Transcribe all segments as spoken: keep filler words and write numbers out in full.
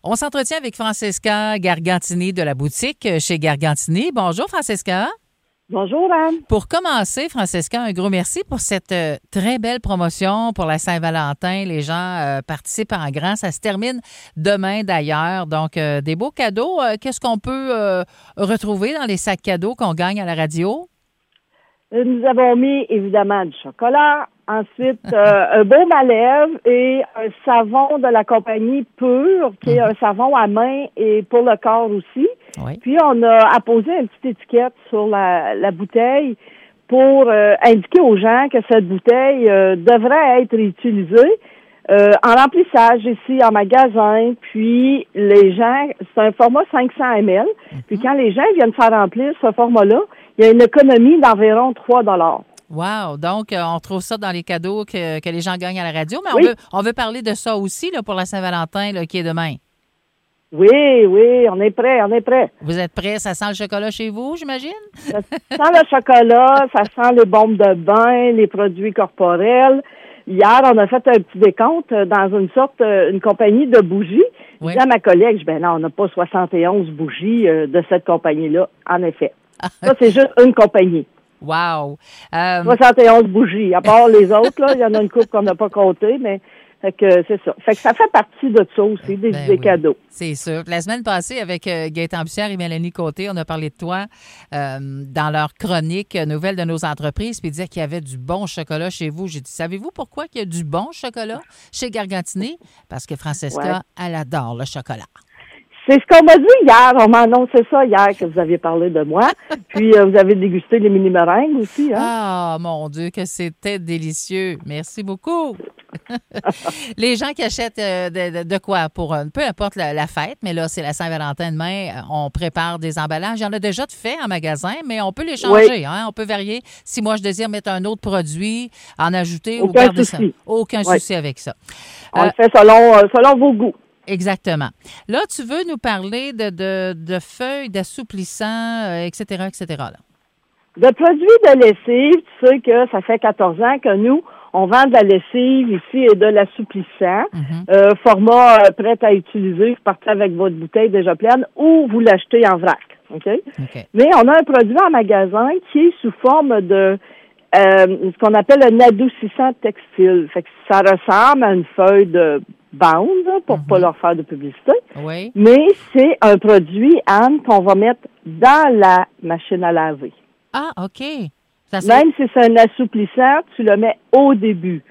On s'entretient avec Francesca Gargantini de la boutique chez Gargantini. Bonjour, Francesca. Bonjour, Anne. Pour commencer, Francesca, un gros merci pour cette euh, très belle promotion pour la Saint-Valentin. Les gens euh, participent en grand. Ça se termine demain, d'ailleurs. Donc, euh, des beaux cadeaux. Euh, qu'est-ce qu'on peut euh, retrouver dans les sacs cadeaux qu'on gagne à la radio? Nous avons mis, évidemment, du chocolat. Ensuite, euh, un beau malève et un savon de la compagnie Pure, qui est un savon à main et pour le corps aussi. Oui. Puis, on a apposé une petite étiquette sur la, la bouteille pour euh, indiquer aux gens que cette bouteille euh, devrait être utilisée euh, en remplissage ici, en magasin. Puis, les gens, c'est un format cinq cents millilitres. Mm-hmm. Puis, quand les gens viennent faire remplir ce format-là, il y a une économie d'environ trois dollars. Wow! Donc, euh, on trouve ça dans les cadeaux que, que les gens gagnent à la radio, mais oui. on veut on veut parler de ça aussi là, pour la Saint-Valentin là, qui est demain. Oui, oui, on est prêt, on est prêt. Vous êtes prêts? Ça sent le chocolat chez vous, j'imagine? Ça sent le chocolat, ça sent les bombes de bain, les produits corporels. Hier, on a fait un petit décompte dans une sorte, une compagnie de bougies. Oui. Je dis à ma collègue, je dis, ben non, on n'a pas soixante et onze bougies de cette compagnie-là. En effet. Ça, c'est juste une compagnie. Wow! Euh... soixante et onze bougies. À part les autres, là, il y en a une couple qu'on n'a pas comptée, mais fait que c'est ça. Fait que ça fait partie de ça aussi, des, ben des oui, cadeaux. C'est sûr. La semaine passée, avec euh, Gaëtan Bussière et Mélanie Côté, on a parlé de toi euh, dans leur chronique euh, Nouvelles de nos entreprises, puis ils disaient qu'il y avait du bon chocolat chez vous. J'ai dit, savez-vous pourquoi il y a du bon chocolat chez Gargantini? Parce que Francesca, ouais. elle adore le chocolat. C'est ce qu'on m'a dit hier. On m'a annoncé ça hier que vous aviez parlé de moi. Puis, euh, vous avez dégusté les mini-meringues aussi. Hein? Ah, mon Dieu, que c'était délicieux. Merci beaucoup. Les gens qui achètent euh, de, de, de quoi pour, euh, peu importe la, la fête, mais là, c'est la Saint-Valentin demain, on prépare des emballages. Il y en a déjà de fait en magasin, mais on peut les changer. Oui. Hein? On peut varier. Si moi, je désire mettre un autre produit, en ajouter Aucun ou garder souci. ça. Aucun oui. souci avec ça. On euh, le fait selon, euh, selon vos goûts. Exactement. Là, tu veux nous parler de, de, de feuilles d'assouplissant, euh, et cetera, et cetera. Là. De produits de lessive, tu sais que ça fait quatorze ans que nous, on vend de la lessive ici et de l'assouplissant. Mm-hmm. Euh, format euh, prêt à utiliser, vous partez avec votre bouteille déjà pleine ou vous l'achetez en vrac. Okay? OK? Mais on a un produit en magasin qui est sous forme de euh, ce qu'on appelle un adoucissant textile. Fait que ça ressemble à une feuille de bande, pour mm-hmm. pas leur faire de publicité. Oui. Mais c'est un produit, Anne, qu'on va mettre dans la machine à laver. Ah, OK. Ça, Même si c'est un assouplissant, tu le mets au début.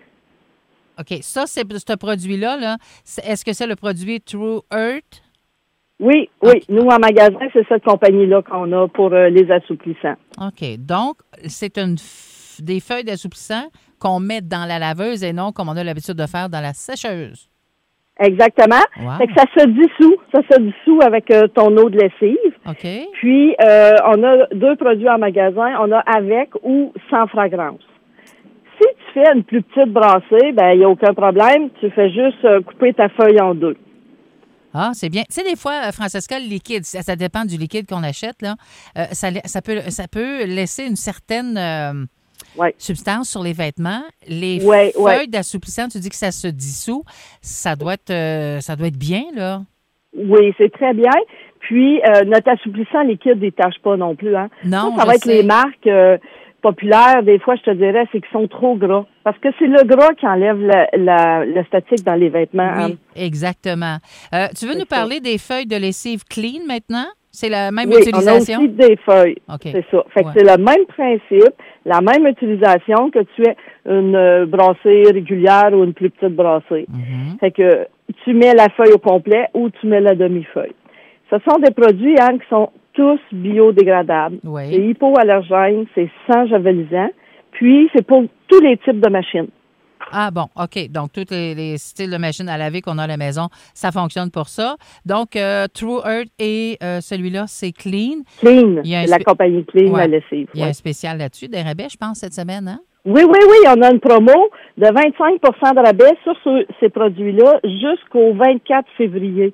OK. Ça, c'est ce produit-là, là. Est-ce que c'est le produit True Earth? Oui, oui. Okay. Nous, en magasin, c'est cette compagnie-là qu'on a pour euh, les assouplissants. OK. Donc, c'est une f... des feuilles d'assouplissant qu'on met dans la laveuse et non comme on a l'habitude de faire dans la sécheuse. Exactement. Wow. Fait que ça se dissout. Ça se dissout avec euh, ton eau de lessive. OK. Puis, euh, on a deux produits en magasin. On a avec ou sans fragrance. Si tu fais une plus petite brassée, ben il n'y a aucun problème. Tu fais juste euh, couper ta feuille en deux. Ah, c'est bien. Tu sais, des fois, Francesca, le liquide, ça, ça dépend du liquide qu'on achète, là. Euh, ça, ça, peut, ça peut laisser une certaine euh, ouais. substance sur les vêtements. Les ouais, feuilles ouais. d'assouplissant, tu dis que ça se dissout. Ça doit être, euh, ça doit être bien, là. Oui, c'est très bien. Puis, euh, notre assouplissant liquide ne détache pas non plus. Hein. Non, ça, ça va être sais. les marques euh, populaires. Des fois, je te dirais, c'est qu'ils sont trop gras. Parce que c'est le gras qui enlève la, la, le statique dans les vêtements. Oui, hein. exactement. Euh, tu veux c'est nous ça. parler des feuilles de lessive clean maintenant? C'est la même oui, utilisation? on a aussi des feuilles. Okay. C'est ça. Fait ouais. que c'est le même principe, la même utilisation que tu aies une euh, brassée régulière ou une plus petite brassée. Mm-hmm. Fait que tu mets la feuille au complet ou tu mets la demi-feuille. Ce sont des produits, Anne, qui sont tous biodégradables. Oui. C'est hypoallergène, c'est sans javelisant, puis c'est pour tous les types de machines. Ah bon, OK. Donc, tous les, les styles de machines à laver qu'on a à la maison, ça fonctionne pour ça. Donc, euh, True Earth et euh, celui-là, c'est Clean. Clean, c'est spé- la compagnie Clean, ouais. la lessive. Il y a ouais. un spécial là-dessus, des rabais, je pense, cette semaine, hein? Oui, oui, oui, on a une promo de vingt-cinq pour cent de rabais sur ce, ces produits-là jusqu'au vingt-quatre février.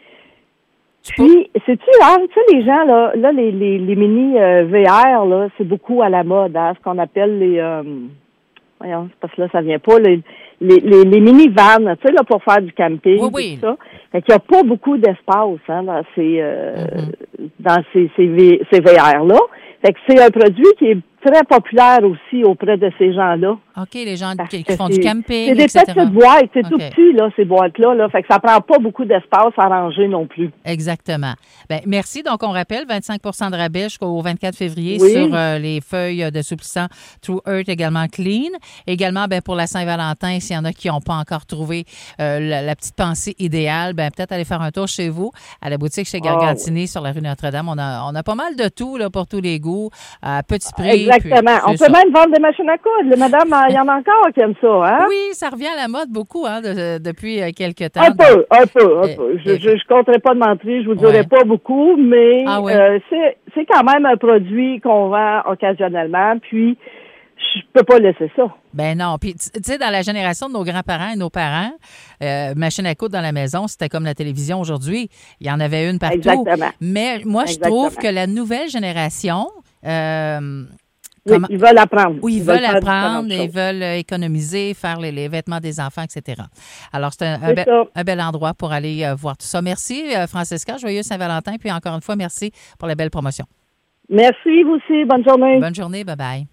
Puis, sais-tu, hein, tu sais, les gens, là, là les, les, les mini euh, V R, là, c'est beaucoup à la mode, hein, ce qu'on appelle les... Euh, voyons, parce que là, ça vient pas, les, les, les, les mini-vannes, tu sais, là, pour faire du camping, oui, oui. tout ça. Fait qu'il n'y a pas beaucoup d'espace, hein, dans ces, euh, mm-hmm. dans ces, ces, v, ces V R-là. Fait que c'est un produit qui est très populaire aussi auprès de ces gens-là. OK, les gens Parce qui, que qui font c'est, du camping, c'est des et cetera. petites boîtes, c'est OK. tout petit, là, ces boîtes-là, là. Fait que ça prend pas beaucoup d'espace à ranger non plus. Exactement. Ben, merci. Donc, on rappelle, vingt-cinq pour cent de rabais jusqu'au vingt-quatre février Oui. sur euh, les feuilles d'assouplissant True Earth, également Clean. Également, ben, pour la Saint-Valentin, s'il y en a qui n'ont pas encore trouvé euh, la, la petite pensée idéale, ben, peut-être aller faire un tour chez vous, à la boutique chez Gargantini, oh, oui. sur la rue Notre-Dame. On a, on a pas mal de tout là, pour tous les goûts, à petit prix. Exactement. Puis, on peut ça. Même vendre des machines à coudre. Madame, il y en a encore qui aiment ça, hein? Oui, ça revient à la mode beaucoup, hein, de, depuis quelques temps. Un peu, donc, un peu, un peu. Je, je, je compterai pas de mentir, je vous dirai ouais. pas beaucoup, mais ah ouais. euh, c'est, c'est quand même un produit qu'on vend occasionnellement, puis je peux pas laisser ça. Ben non. Puis, tu sais, dans la génération de nos grands-parents et nos parents, euh, machine à coudre dans la maison, c'était comme la télévision aujourd'hui. Il y en avait une partout. Exactement. Mais moi, je Exactement. trouve que la nouvelle génération... Euh, Oui, ils veulent apprendre. Oui, ils, ils veulent, veulent apprendre, ils veulent économiser, faire les, les vêtements des enfants, et cetera. Alors, c'est un, un, be- un bel endroit pour aller euh, voir tout ça. Merci, euh, Francesca. Joyeux Saint-Valentin. Puis encore une fois, merci pour la belle promotion. Merci, vous aussi. Bonne journée. Bonne journée. Bye-bye.